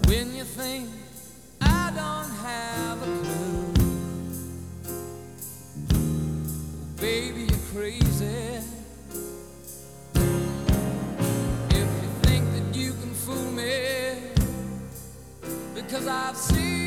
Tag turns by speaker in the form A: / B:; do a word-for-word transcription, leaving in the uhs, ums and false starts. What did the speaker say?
A: When you think I don't have a clue, baby, you're crazy. If you think that you can fool me, because I've seen